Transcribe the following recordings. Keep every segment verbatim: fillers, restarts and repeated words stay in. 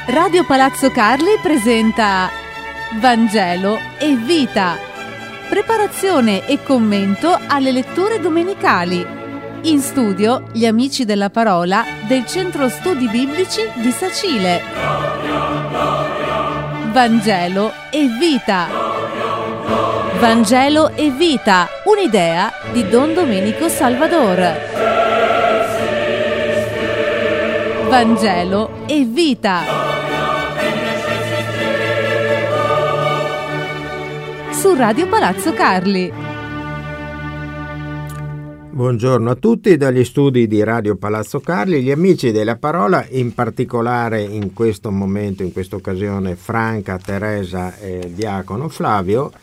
Radio Palazzo Carli presenta Vangelo e Vita. Preparazione e commento alle letture domenicali. In studio gli amici della parola del Centro Studi Biblici di Sacile. Vangelo e Vita. Vangelo e Vita, un'idea di Don Domenico Salvador. Vangelo e Vita. Su Radio Palazzo Carli. Buongiorno a tutti dagli studi di Radio Palazzo Carli, gli amici della parola, in particolare in questo momento, in questa occasione Franca, Teresa e il diacono Flavio,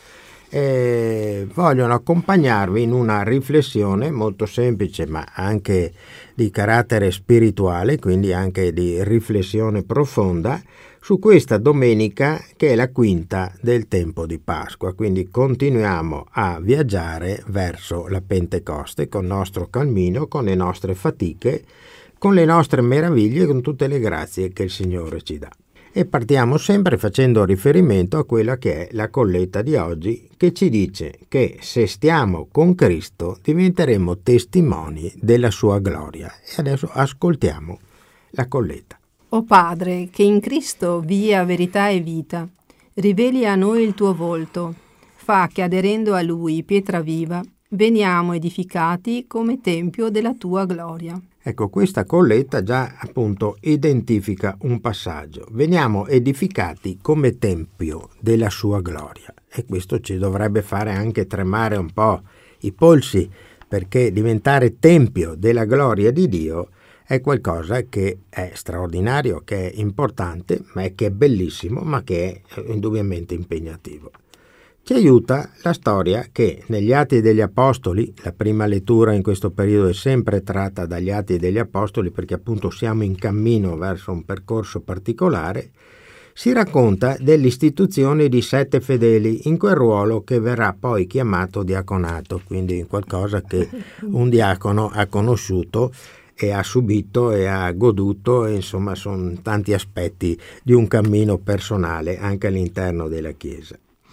eh, vogliono accompagnarvi in una riflessione molto semplice ma anche di carattere spirituale, quindi anche di riflessione profonda, su questa domenica che è la quinta del tempo di Pasqua. Quindi continuiamo a viaggiare verso la Pentecoste con il nostro cammino, con le nostre fatiche, con le nostre meraviglie, con tutte le grazie che il Signore ci dà. E partiamo sempre facendo riferimento a quella che è la colletta di oggi, che ci dice che se stiamo con Cristo diventeremo testimoni della sua gloria. E adesso ascoltiamo la colletta. O Padre, che in Cristo via, verità e vita, riveli a noi il tuo volto, fa che aderendo a Lui, pietra viva, veniamo edificati come tempio della tua gloria. Ecco, questa colletta già appunto identifica un passaggio. Veniamo edificati come tempio della sua gloria. E questo ci dovrebbe fare anche tremare un po' i polsi, perché diventare tempio della gloria di Dio è qualcosa che è straordinario, che è importante, ma è che è bellissimo, ma che è indubbiamente impegnativo. Ci aiuta la storia che negli Atti degli Apostoli, la prima lettura in questo periodo è sempre tratta dagli Atti degli Apostoli perché appunto siamo in cammino verso un percorso particolare, si racconta dell'istituzione di sette fedeli in quel ruolo che verrà poi chiamato diaconato, quindi qualcosa che un diacono ha conosciuto e ha subito e ha goduto, e insomma sono tanti aspetti di un cammino personale anche all'interno della Chiesa.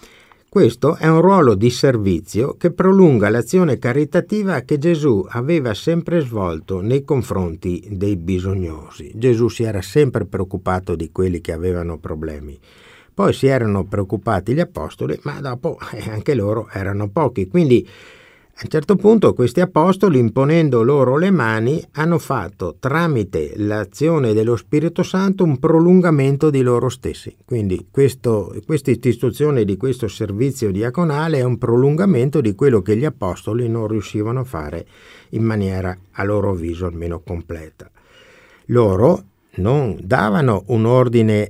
Questo è un ruolo di servizio che prolunga l'azione caritativa che Gesù aveva sempre svolto nei confronti dei bisognosi. Gesù si era sempre preoccupato di quelli che avevano problemi. Poi si erano preoccupati gli apostoli, ma dopo eh, anche loro erano pochi, quindi a un certo punto questi apostoli, imponendo loro le mani, hanno fatto tramite l'azione dello Spirito Santo un prolungamento di loro stessi. Quindi questo, questa istituzione di questo servizio diaconale è un prolungamento di quello che gli apostoli non riuscivano a fare in maniera, a loro avviso, almeno completa. Loro non davano un ordine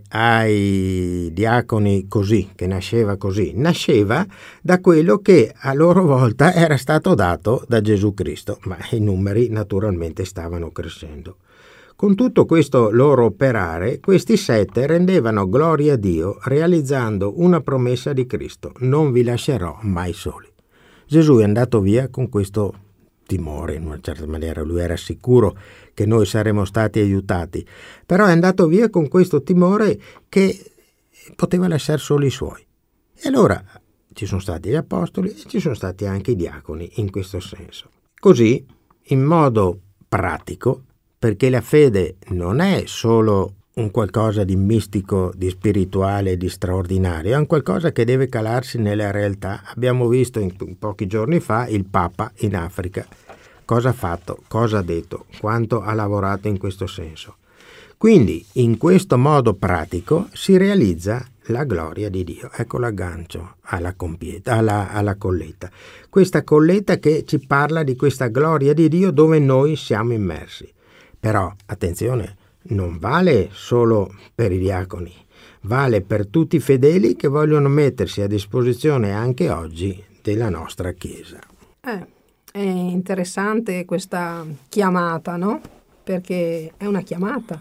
ai diaconi così, che nasceva così, nasceva da quello che a loro volta era stato dato da Gesù Cristo, ma i numeri naturalmente stavano crescendo. Con tutto questo loro operare, questi sette rendevano gloria a Dio realizzando una promessa di Cristo: non vi lascerò mai soli. Gesù è andato via con questo timore, in una certa maniera lui era sicuro che noi saremmo stati aiutati, però è andato via con questo timore che poteva lasciare soli i suoi. E allora ci sono stati gli apostoli e ci sono stati anche i diaconi in questo senso. Così, in modo pratico, perché la fede non è solo un qualcosa di mistico, di spirituale, di straordinario, è un qualcosa che deve calarsi nella realtà. Abbiamo visto in pochi giorni fa il Papa in Africa, cosa ha fatto, cosa ha detto, quanto ha lavorato in questo senso. Quindi in questo modo pratico si realizza la gloria di Dio. Ecco l'aggancio alla, compieta, alla, alla colletta. Questa colletta che ci parla di questa gloria di Dio dove noi siamo immersi. Però, attenzione, non vale solo per i diaconi, vale per tutti i fedeli che vogliono mettersi a disposizione anche oggi della nostra Chiesa. Eh, è interessante questa chiamata, no? Perché è una chiamata,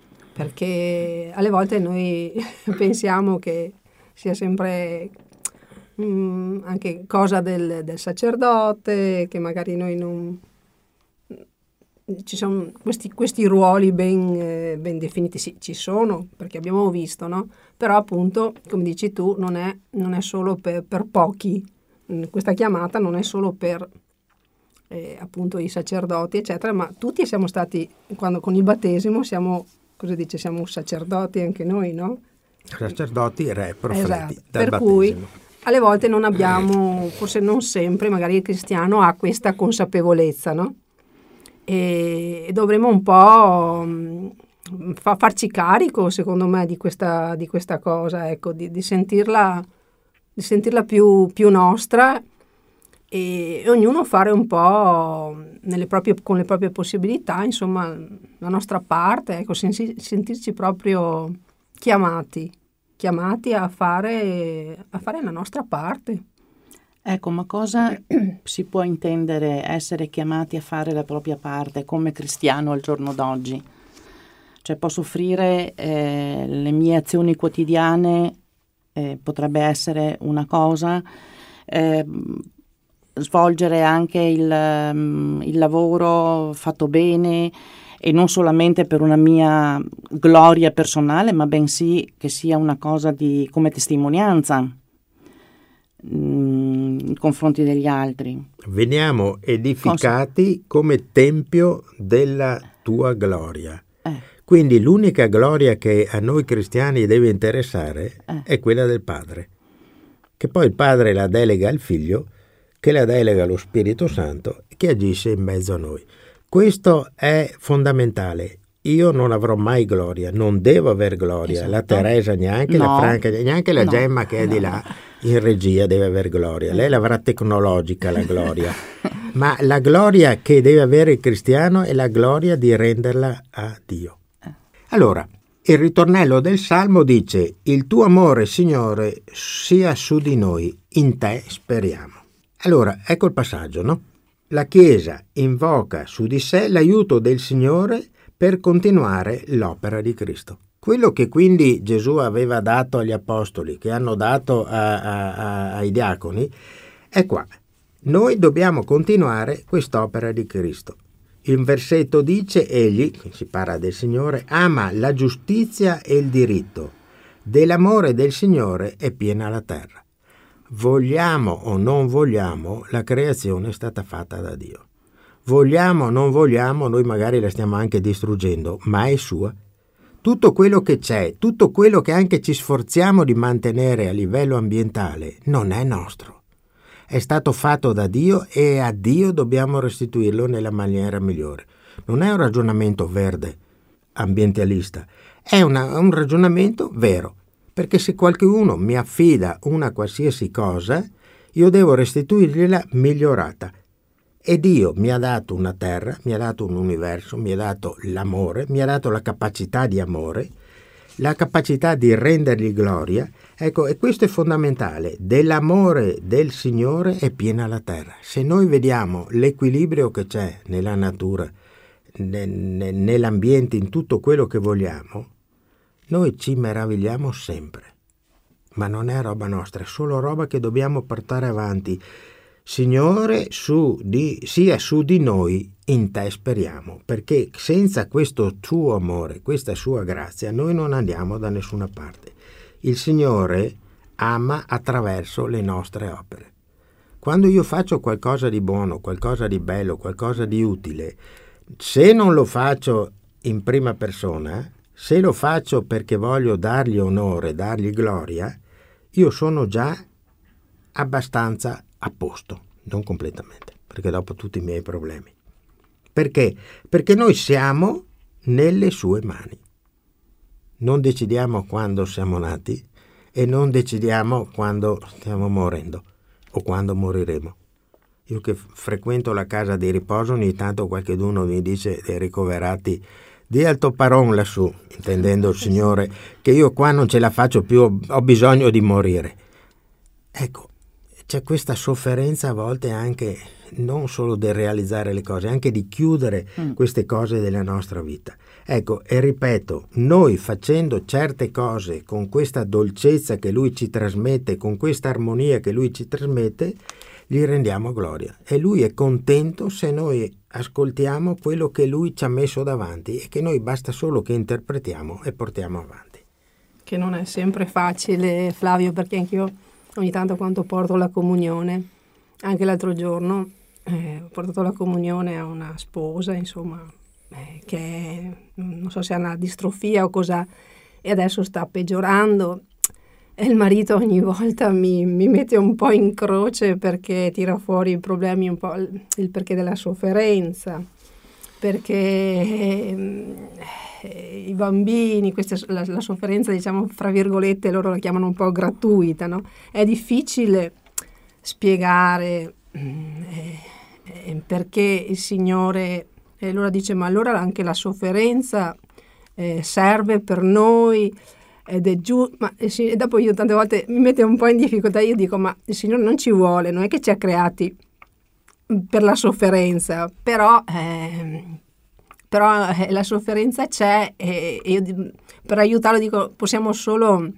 perché alle volte noi pensiamo che sia sempre mh, anche cosa del, del sacerdote, che magari noi non... ci sono questi, questi ruoli ben, eh, ben definiti, sì, ci sono, perché abbiamo visto, no? Però appunto, come dici tu, non è, non è solo per, per pochi, questa chiamata non è solo per eh, appunto i sacerdoti, eccetera, ma tutti siamo stati, quando con il battesimo siamo, cosa dice, siamo sacerdoti anche noi, no? Sacerdoti, re, profeti, esatto. dal Per battesimo. cui alle volte non abbiamo, forse non sempre, magari il cristiano ha questa consapevolezza, no? E dovremmo un po' fa, farci carico, secondo me, di questa, di questa cosa, ecco, di, di sentirla, di sentirla più, più nostra, e ognuno fare un po' nelle proprie, con le proprie possibilità, insomma, la nostra parte, ecco, sen- sentirci proprio chiamati, chiamati a fare, a fare la nostra parte. Ecco, ma cosa si può intendere essere chiamati a fare la propria parte come cristiano al giorno d'oggi? Cioè, posso offrire eh, le mie azioni quotidiane, eh, potrebbe essere una cosa, eh, svolgere anche il, um, il lavoro fatto bene, e non solamente per una mia gloria personale, ma bensì che sia una cosa di, come testimonianza mh, nei confronti degli altri. Veniamo edificati come tempio della tua gloria. Eh. Quindi l'unica gloria che a noi cristiani deve interessare eh. è quella del Padre. Che poi il Padre la delega al Figlio, che la delega allo Spirito Santo, che agisce in mezzo a noi. Questo è fondamentale. Io non avrò mai gloria, non devo aver gloria. Esatto. La Teresa neanche, no. la Franca, neanche la no. Gemma che è no. di là in regia deve aver gloria. Lei l'avrà tecnologica la gloria. Ma la gloria che deve avere il cristiano è la gloria di renderla a Dio. Allora, il ritornello del Salmo dice: il tuo amore, Signore, sia su di noi, in te speriamo. Allora, ecco il passaggio, no? La Chiesa invoca su di sé l'aiuto del Signore per continuare l'opera di Cristo. Quello che quindi Gesù aveva dato agli apostoli, che hanno dato a, a, a, ai diaconi, è qua. Noi dobbiamo continuare quest'opera di Cristo. Il versetto dice: egli, si parla del Signore, ama la giustizia e il diritto. Dell'amore del Signore è piena la terra. Vogliamo o non vogliamo, la creazione è stata fatta da Dio. Vogliamo o non vogliamo, noi magari la stiamo anche distruggendo, ma è sua. Tutto quello che c'è, tutto quello che anche ci sforziamo di mantenere a livello ambientale, non è nostro. È stato fatto da Dio e a Dio dobbiamo restituirlo nella maniera migliore. Non è un ragionamento verde, ambientalista, è una, un ragionamento vero. Perché se qualcuno mi affida una qualsiasi cosa, io devo restituirgliela migliorata. E Dio mi ha dato una terra, mi ha dato un universo, mi ha dato l'amore, mi ha dato la capacità di amore, la capacità di rendergli gloria. Ecco, e questo è fondamentale. Dell'amore del Signore è piena la terra. Se noi vediamo l'equilibrio che c'è nella natura, ne, ne, nell'ambiente, in tutto quello che vogliamo, noi ci meravigliamo sempre, ma non è roba nostra, è solo roba che dobbiamo portare avanti. Signore, su di, sia su di noi, in te speriamo, perché senza questo tuo amore, questa sua grazia, noi non andiamo da nessuna parte. Il Signore ama attraverso le nostre opere. Quando io faccio qualcosa di buono, qualcosa di bello, qualcosa di utile, se non lo faccio in prima persona, se lo faccio perché voglio dargli onore, dargli gloria, io sono già abbastanza a posto, non completamente, perché dopo tutti i miei problemi. Perché? Perché noi siamo nelle sue mani. Non decidiamo quando siamo nati e non decidiamo quando stiamo morendo o quando moriremo. Io che frequento la casa di riposo, ogni tanto qualcheduno mi dice dei ricoverati: di al toparon lassù, intendendo il Signore, che io qua non ce la faccio più, ho bisogno di morire. Ecco, c'è questa sofferenza a volte anche non solo del realizzare le cose, anche di chiudere mm. queste cose della nostra vita. Ecco, e ripeto, noi facendo certe cose con questa dolcezza che Lui ci trasmette, con questa armonia che Lui ci trasmette, gli rendiamo gloria e lui è contento se noi ascoltiamo quello che lui ci ha messo davanti e che noi basta solo che interpretiamo e portiamo avanti. Che non è sempre facile, Flavio, perché anch'io ogni tanto quando porto la comunione, anche l'altro giorno eh, ho portato la comunione a una sposa, insomma, eh, che non so se ha una distrofia o cosa, e adesso sta peggiorando. E il marito ogni volta mi, mi mette un po' in croce perché tira fuori i problemi, un po' il, il perché della sofferenza, perché eh, i bambini, questa, la, la sofferenza, diciamo, fra virgolette, loro la chiamano un po' gratuita, no? È difficile spiegare eh, eh, perché il Signore, e allora dice, ma allora anche la sofferenza eh, serve per noi, ed è giusto, ma e dopo io tante volte mi mette un po' in difficoltà, io dico, ma il Signore non ci vuole, non è che ci ha creati per la sofferenza, però, eh, però eh, la sofferenza c'è e, e io per aiutarlo dico, possiamo solo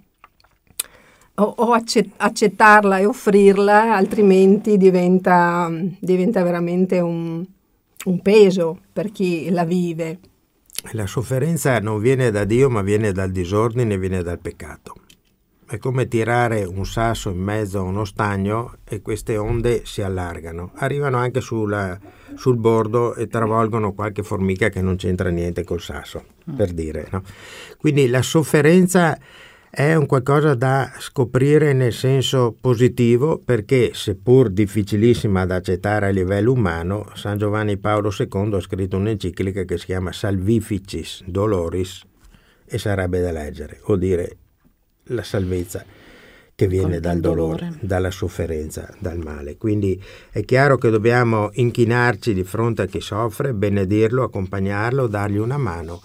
o, o accettarla e offrirla, altrimenti diventa, diventa veramente un, un peso per chi la vive. La sofferenza non viene da Dio, ma viene dal disordine, viene dal peccato. È come tirare un sasso in mezzo a uno stagno e queste onde si allargano. Arrivano anche sulla, sul bordo e travolgono qualche formica che non c'entra niente col sasso, per dire, no? Quindi la sofferenza è un qualcosa da scoprire nel senso positivo, perché seppur difficilissima da accettare a livello umano, San Giovanni Paolo secondo ha scritto un'enciclica che si chiama Salvificis Doloris e sarebbe da leggere, vuol dire la salvezza che viene dal dolore, dolore, dalla sofferenza, dal male. Quindi è chiaro che dobbiamo inchinarci di fronte a chi soffre, benedirlo, accompagnarlo, dargli una mano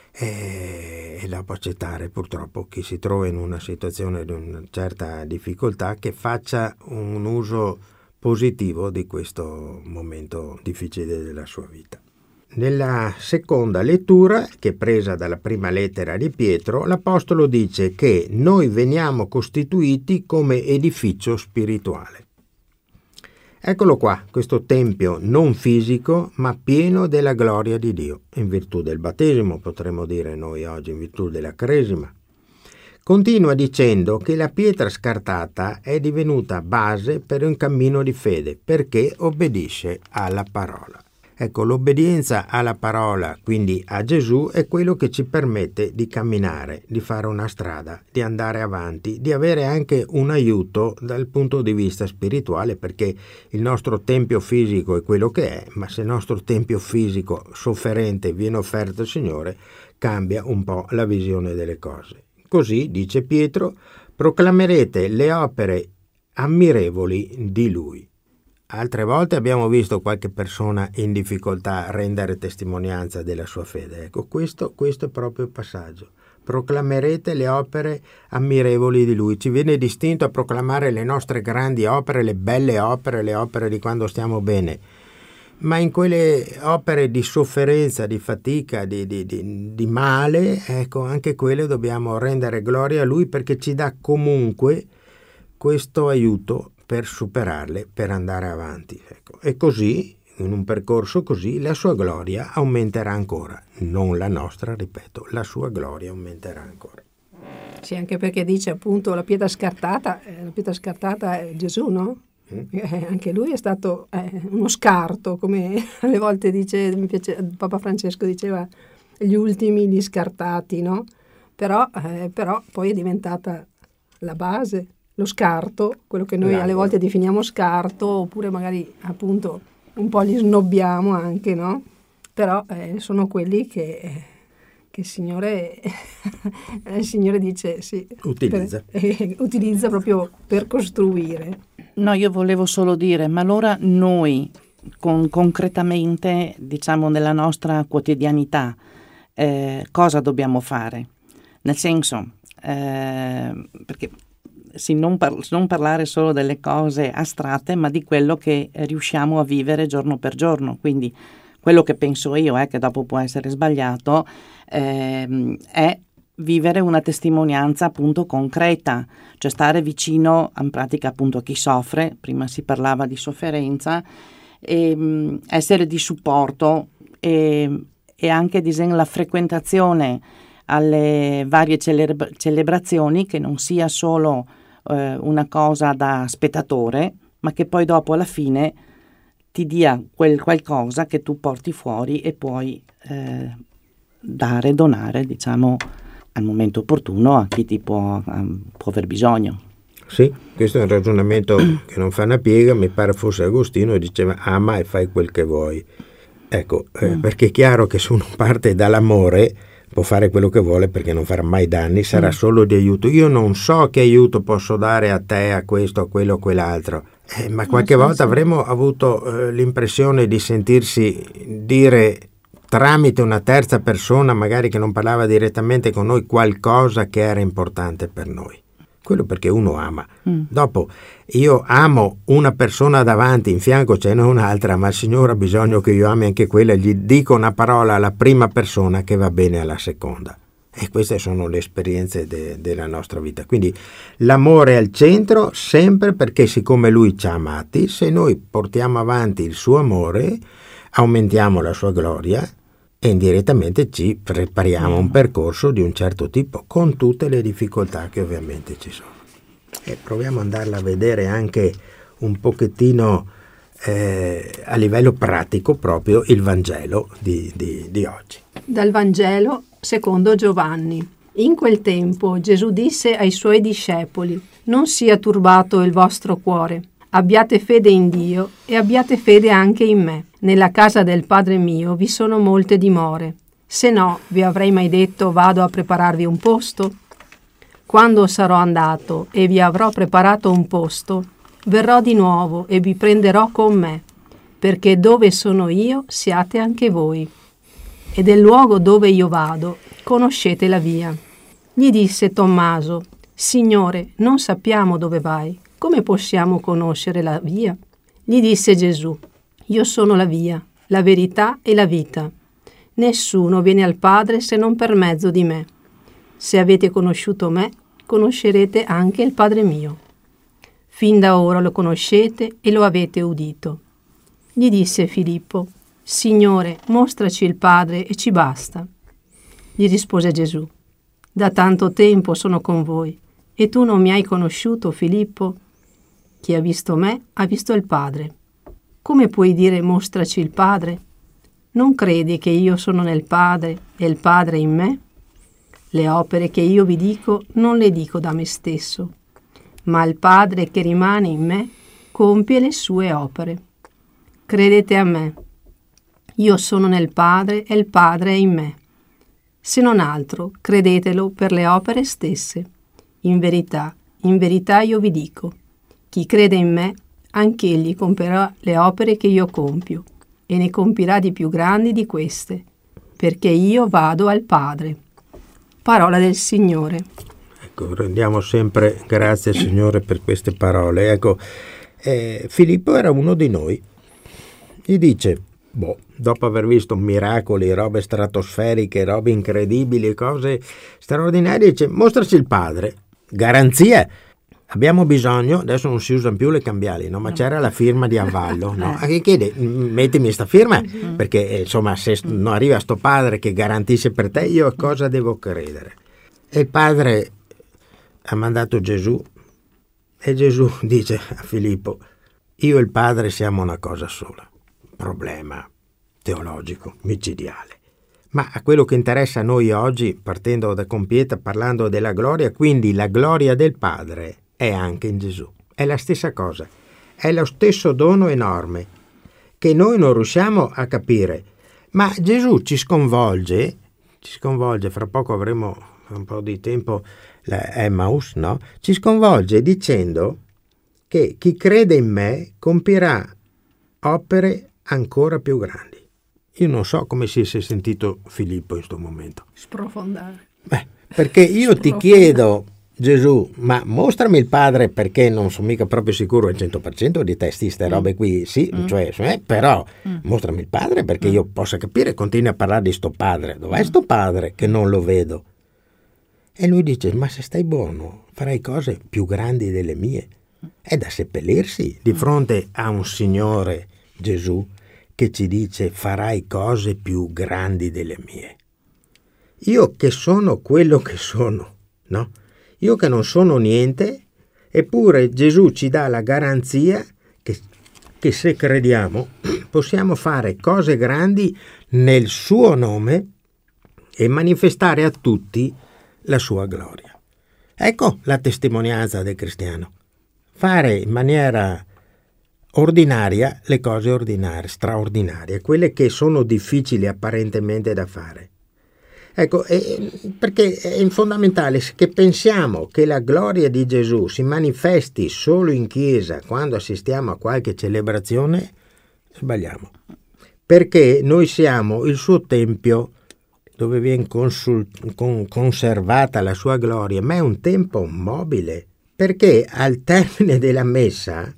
e dopo accettare purtroppo chi si trova in una situazione di una certa difficoltà, che faccia un uso positivo di questo momento difficile della sua vita. Nella seconda lettura, che è presa dalla prima lettera di Pietro, l'Apostolo dice che noi veniamo costituiti come edificio spirituale. Eccolo qua, questo tempio non fisico, ma pieno della gloria di Dio, in virtù del battesimo, potremmo dire noi oggi, in virtù della cresima. Continua dicendo che la pietra scartata è divenuta base per un cammino di fede, perché obbedisce alla parola. Ecco, l'obbedienza alla parola, quindi a Gesù, è quello che ci permette di camminare, di fare una strada, di andare avanti, di avere anche un aiuto dal punto di vista spirituale, perché il nostro tempio fisico è quello che è, ma se il nostro tempio fisico sofferente viene offerto al Signore, cambia un po' la visione delle cose. Così, dice Pietro, proclamerete le opere ammirevoli di Lui. Altre volte abbiamo visto qualche persona in difficoltà rendere testimonianza della sua fede. Ecco, questo, questo è proprio il passaggio. Proclamerete le opere ammirevoli di Lui. Ci viene distinto a proclamare le nostre grandi opere, le belle opere, le opere di quando stiamo bene. Ma in quelle opere di sofferenza, di fatica, di, di, di, di male, ecco, anche quelle dobbiamo rendere gloria a Lui, perché ci dà comunque questo aiuto per superarle, per andare avanti. Ecco. E così, in un percorso così, la sua gloria aumenterà ancora. Non la nostra, ripeto, la sua gloria aumenterà ancora. Sì, anche perché dice appunto la pietra scartata, eh, la pietra scartata è Gesù, no? Mm. Eh, anche lui è stato eh, uno scarto, come alle volte dice, mi piace, Papa Francesco diceva, gli ultimi, gli scartati, no? Però, eh, però poi è diventata la base, lo scarto, quello che noi alle volte definiamo scarto, oppure magari appunto un po' li snobbiamo anche, no? Però eh, sono quelli che, che il Signore il Signore dice sì, utilizza. Per, eh, utilizza proprio per costruire. No, io volevo solo dire, ma allora noi con, concretamente, diciamo nella nostra quotidianità, eh, cosa dobbiamo fare? Nel senso, eh, perché Sì, non, par- non parlare solo delle cose astratte, ma di quello che riusciamo a vivere giorno per giorno. Quindi quello che penso io, eh, che dopo può essere sbagliato, ehm, è vivere una testimonianza appunto concreta, cioè stare vicino in pratica appunto a chi soffre, prima si parlava di sofferenza, e mh, essere di supporto e, e anche disegno la frequentazione alle varie celebra- celebrazioni, che non sia solo eh, una cosa da spettatore, ma che poi dopo alla fine ti dia quel qualcosa che tu porti fuori e puoi eh, dare, donare, diciamo, al momento opportuno a chi ti può, um, può aver bisogno. Sì, questo è un ragionamento che non fa una piega, mi pare fosse Agostino, e diceva ama e fai quel che vuoi. Ecco, eh, mm. perché è chiaro che se uno parte dall'amore può fare quello che vuole, perché non farà mai danni, sarà mm. solo di aiuto. Io non so che aiuto posso dare a te, a questo, a quello, a quell'altro, eh, ma qualche no, volta sì, avremo avuto eh, l'impressione di sentirsi dire tramite una terza persona, magari che non parlava direttamente con noi, qualcosa che era importante per noi. Quello perché uno ama. Mm. Dopo, io amo una persona davanti, in fianco ce n'è un'altra, ma il Signore ha bisogno che io ami anche quella, gli dico una parola alla prima persona che va bene alla seconda. E queste sono le esperienze de- della nostra vita. Quindi l'amore è al centro, sempre, perché siccome Lui ci ha amati, se noi portiamo avanti il suo amore, aumentiamo la sua gloria e indirettamente ci prepariamo un percorso di un certo tipo, con tutte le difficoltà che ovviamente ci sono. E proviamo ad andarla a vedere anche un pochettino eh, a livello pratico, proprio il Vangelo di, di, di oggi. Dal Vangelo secondo Giovanni. In quel tempo Gesù disse ai suoi discepoli: non sia turbato il vostro cuore. Abbiate fede in Dio e abbiate fede anche in me. Nella casa del Padre mio vi sono molte dimore. Se no, vi avrei mai detto vado a prepararvi un posto? Quando sarò andato e vi avrò preparato un posto, verrò di nuovo e vi prenderò con me, perché dove sono io siate anche voi. E del luogo dove io vado conoscete la via. Gli disse Tommaso: Signore, non sappiamo dove vai. Come possiamo conoscere la via? Gli disse Gesù: io sono la via, la verità e la vita. Nessuno viene al Padre se non per mezzo di me. Se avete conosciuto me, conoscerete anche il Padre mio. Fin da ora lo conoscete e lo avete udito. Gli disse Filippo: Signore, mostraci il Padre e ci basta. Gli rispose Gesù: da tanto tempo sono con voi e tu non mi hai conosciuto, Filippo? Chi ha visto me ha visto il Padre. Come puoi dire mostraci il Padre? Non credi che io sono nel Padre e il Padre in me? Le opere che io vi dico non le dico da me stesso, ma il Padre che rimane in me compie le sue opere. Credete a me. Io sono nel Padre e il Padre è in me. Se non altro, credetelo per le opere stesse. In verità, in verità io vi dico: chi crede in me, anch'egli compierà le opere che io compio, e ne compirà di più grandi di queste, perché io vado al Padre. Parola del Signore. Ecco, rendiamo sempre grazie al Signore per queste parole. Ecco, eh, Filippo era uno di noi. Gli dice, boh, dopo aver visto miracoli, robe stratosferiche, robe incredibili, cose straordinarie, dice, mostraci il Padre. Garanzia. Abbiamo bisogno, adesso non si usano più le cambiali, no? Ma c'era la firma di avallo, no? A chi chiede, mettimi sta firma, perché insomma se non arriva sto padre che garantisce per te, io a cosa devo credere? E il padre ha mandato Gesù e Gesù dice a Filippo: io e il Padre siamo una cosa sola. Problema teologico, micidiale. Ma a quello che interessa a noi oggi, partendo da Compieta, parlando della gloria, quindi la gloria del Padre è anche in Gesù. È la stessa cosa, è lo stesso dono enorme che noi non riusciamo a capire. Ma Gesù ci sconvolge, ci sconvolge, fra poco avremo un po' di tempo la Emmaus, no? Ci sconvolge dicendo che chi crede in me compirà opere ancora più grandi. Io non so come si sia sentito Filippo in questo momento. Sprofondare. Beh, perché io ti chiedo, Gesù, ma mostrami il Padre, perché non sono mica proprio sicuro al cento per cento di te, queste robe qui, sì, mm. cioè, eh, però mm. mostrami il Padre perché mm. io possa capire. Continui a parlare di sto Padre. Dov'è mm. sto Padre che non lo vedo? E lui dice: ma se stai buono farai cose più grandi delle mie. È da seppellirsi di fronte a un Signore Gesù che ci dice: farai cose più grandi delle mie. Io che sono quello che sono, no? Io che non sono niente, eppure Gesù ci dà la garanzia che, che se crediamo possiamo fare cose grandi nel suo nome e manifestare a tutti la sua gloria. Ecco la testimonianza del cristiano. Fare in maniera ordinaria le cose ordinarie, straordinarie, quelle che sono difficili apparentemente da fare. Ecco, eh, perché è fondamentale che pensiamo che la gloria di Gesù si manifesti solo in chiesa quando assistiamo a qualche celebrazione, sbagliamo. Perché noi siamo il suo tempio dove viene consul- con- conservata la sua gloria, ma è un tempio mobile, perché al termine della messa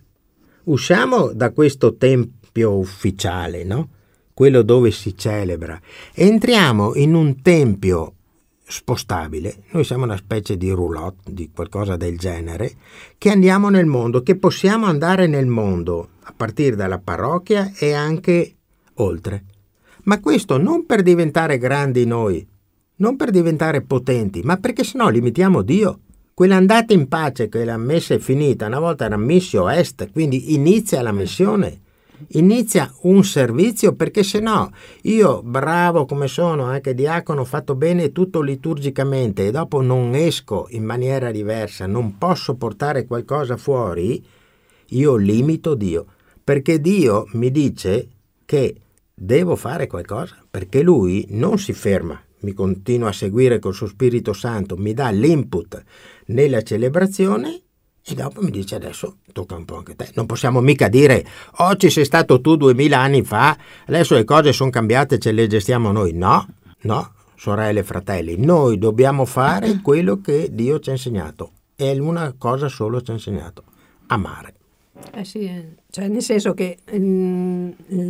usciamo da questo tempio ufficiale, no? Quello dove si celebra, entriamo in un tempio spostabile. Noi siamo una specie di roulotte, di qualcosa del genere, che andiamo nel mondo, che possiamo andare nel mondo a partire dalla parrocchia e anche oltre. Ma questo non per diventare grandi noi, non per diventare potenti, ma perché sennò limitiamo Dio. Quell'andata in pace, quella messa è finita, una volta era missio est, quindi inizia la missione. Inizia un servizio, perché se no io, bravo come sono, anche diacono, ho fatto bene tutto liturgicamente e dopo non esco in maniera diversa, non posso portare qualcosa fuori, io limito Dio, perché Dio mi dice che devo fare qualcosa, perché Lui non si ferma, mi continua a seguire col suo Spirito Santo, mi dà l'input nella celebrazione. E dopo mi dice: adesso tocca un po' anche te. Non possiamo mica dire: oh, ci sei stato tu duemila anni fa, adesso le cose sono cambiate, ce le gestiamo noi. No, no, sorelle e fratelli, noi dobbiamo fare quello che Dio ci ha insegnato. E una cosa solo ci ha insegnato: amare. Eh sì, cioè nel senso che mm,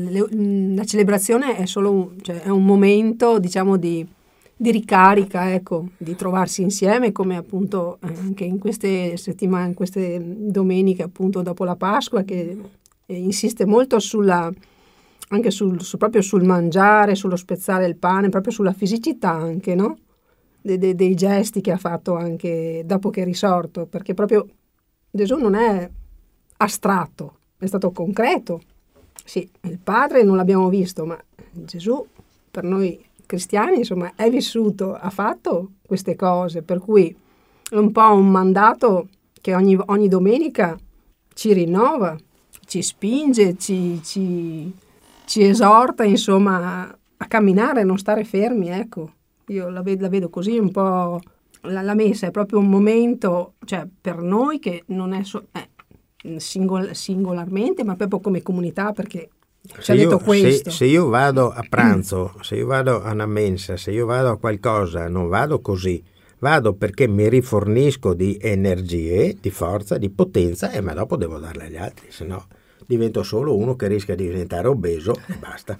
le, la celebrazione è solo un, cioè è un momento, diciamo, di... di ricarica, ecco, di trovarsi insieme, come appunto anche in queste settimane, in queste domeniche appunto dopo la Pasqua, che insiste molto sulla, anche sul, su, proprio sul mangiare, sullo spezzare il pane, proprio sulla fisicità anche, no? De, de, dei gesti che ha fatto anche dopo che è risorto, perché proprio Gesù non è astratto, è stato concreto. Sì, il Padre non l'abbiamo visto, ma Gesù per noi cristiani, insomma, è vissuto, ha fatto queste cose, per cui è un po' un mandato che ogni, ogni domenica ci rinnova, ci spinge, ci, ci, ci esorta, insomma, a camminare, a non stare fermi, ecco. Io la vedo, la vedo così un po', la, la messa è proprio un momento, cioè, per noi che non è, so, eh, singol, singolarmente, ma proprio come comunità, perché ci ha detto questo. Se, se io vado a pranzo, se io vado a una mensa, se io vado a qualcosa, non vado così, vado perché mi rifornisco di energie, di forza, di potenza, e ma dopo devo darle agli altri, se no divento solo uno che rischia di diventare obeso e basta.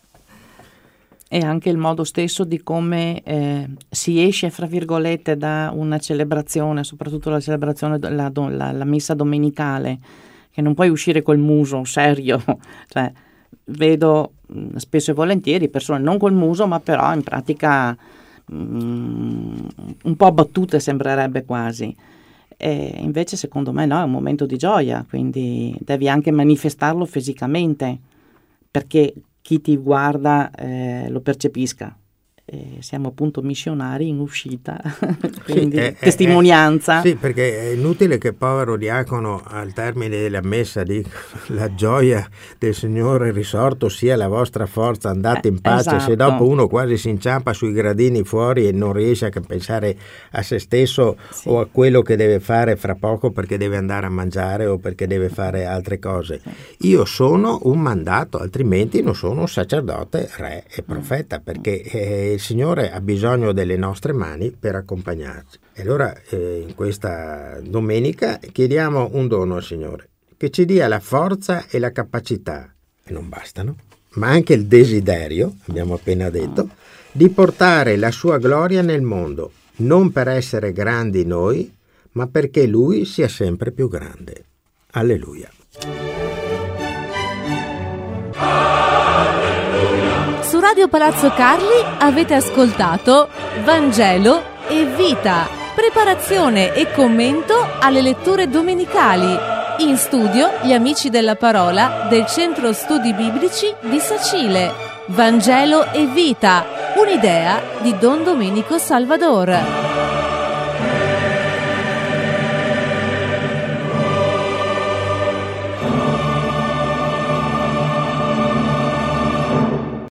E anche il modo stesso di come eh, si esce, fra virgolette, da una celebrazione, soprattutto la celebrazione, la, la, la messa domenicale, che non puoi uscire col muso serio, cioè vedo mh, spesso e volentieri persone non col muso, ma però in pratica mh, un po' battute, sembrerebbe quasi. E invece secondo me no, è un momento di gioia, quindi devi anche manifestarlo fisicamente perché chi ti guarda eh, lo percepisca. E siamo appunto missionari in uscita, quindi sì, è, testimonianza. È, sì, perché è inutile che povero diacono al termine della messa dica: la gioia del Signore risorto sia la vostra forza, andate in pace. Esatto. Se dopo uno quasi si inciampa sui gradini fuori e non riesce a pensare a se stesso, sì, o a quello che deve fare fra poco perché deve andare a mangiare o perché deve fare altre cose. Sì. Io sono un mandato, altrimenti non sono un sacerdote, re e profeta, perché eh, il Signore ha bisogno delle nostre mani per accompagnarci. E allora eh, in questa domenica chiediamo un dono al Signore, che ci dia la forza e la capacità, e non bastano, ma anche il desiderio, abbiamo appena detto, di portare la sua gloria nel mondo, non per essere grandi noi, ma perché Lui sia sempre più grande. Alleluia. Su Radio Palazzo Carli avete ascoltato Vangelo e Vita, preparazione e commento alle letture domenicali. In studio gli amici della parola del Centro Studi Biblici di Sacile. Vangelo e Vita, un'idea di Don Domenico Salvador.